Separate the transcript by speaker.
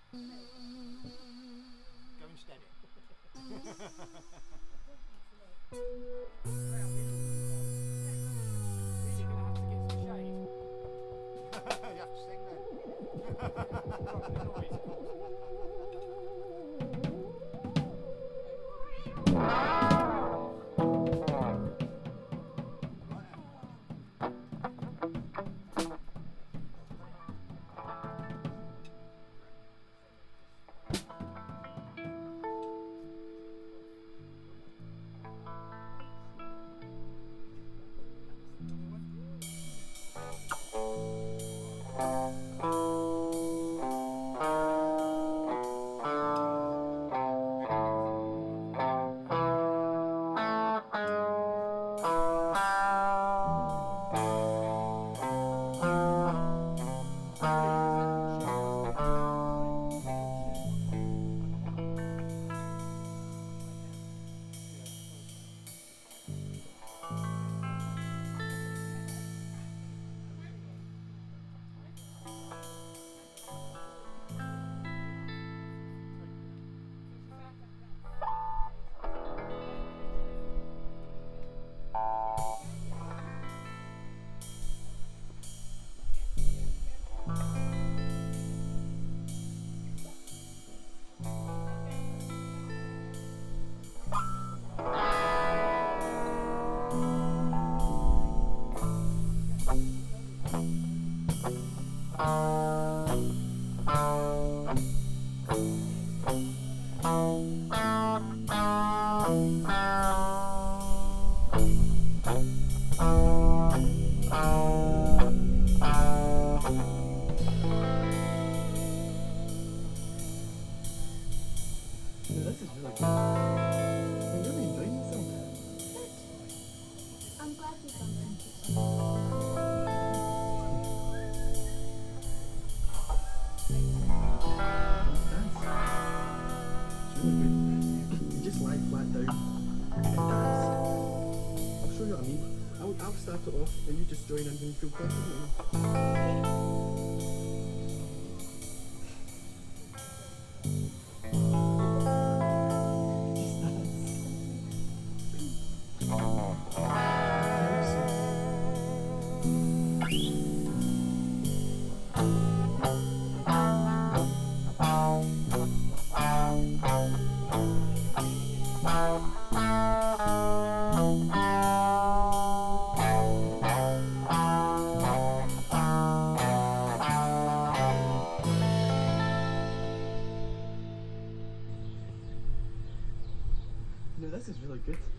Speaker 1: Going steady. You're going to have to get some shade.
Speaker 2: You have to sing then.
Speaker 1: The noise, of course.
Speaker 3: This is really good. I'm really enjoying this song.
Speaker 4: I'm glad you found it.
Speaker 3: It's really good. You just lie flat down and dance. I'll show you what I mean. I'll start it off and you just join in when you feel confident. No, this is really good.